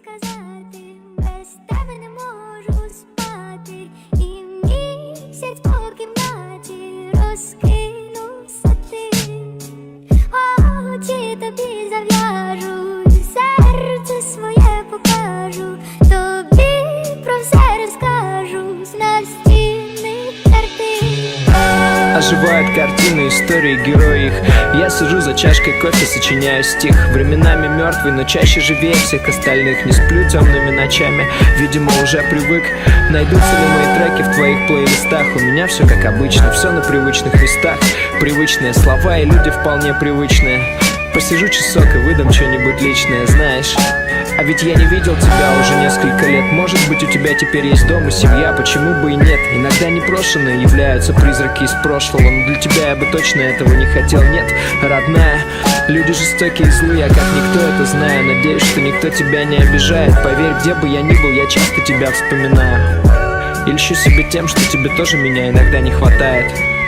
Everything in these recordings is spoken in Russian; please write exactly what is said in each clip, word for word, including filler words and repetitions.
сказати, без тебе не можу спати, і місяць по кімнаті розкинувся ти. Очі тобі зав'яжу, серце своє покажу, тобі про все розкажу, на стіни карти. Оживают картины, истории, герои их. Я сижу за чашкой кофе, сочиняю стих. Временами мертвый, но чаще живее всех остальных. Не сплю темными ночами, видимо уже привык. Найдутся ли мои треки в твоих плейлистах? У меня все как обычно, все на привычных местах. Привычные слова и люди вполне привычные. Посижу часок и выдам что-нибудь личное, знаешь. А ведь я не видел тебя уже несколько лет. Может быть, у тебя теперь есть дом и семья, почему бы и нет? Иногда непрошенные являются призраки из прошлого, но для тебя я бы точно этого не хотел, нет, родная. Люди жестокие и злые, я как никто это знаю. Надеюсь, что никто тебя не обижает. Поверь, где бы я ни был, я часто тебя вспоминаю. И льщу себе тем, что тебе тоже меня иногда не хватает.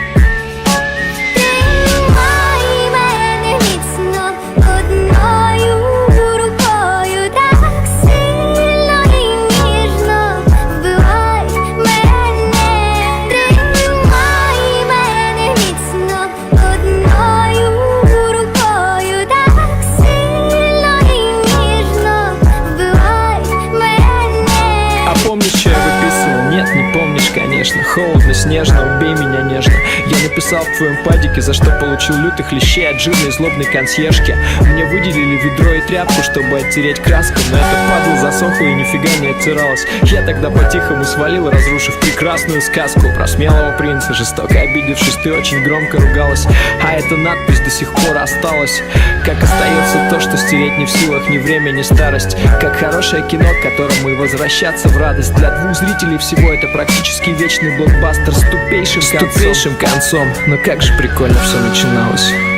Нет, не помнишь, конечно. Холодно, снежно, убей меня нежно. Я написал в твоем падике, за что получил лютых лещей от жирной злобной консьержки. Мне выделили ведро и тряпку, чтобы оттереть краску, но это падла засохла и нифига не оттиралась. Я тогда по-тихому свалил, разрушив прекрасную сказку про смелого принца. Жестоко обидевшись, ты очень громко ругалась, а эта надпись до сих пор осталась. Как остается то, что стереть не в силах ни время, ни старость. Как хорошее кино, к которому и возвращаться в радость. Для двух зрителей всего это практически вечный блокбастер с тупейшим, с тупейшим концом. Но как же прикольно все начиналось.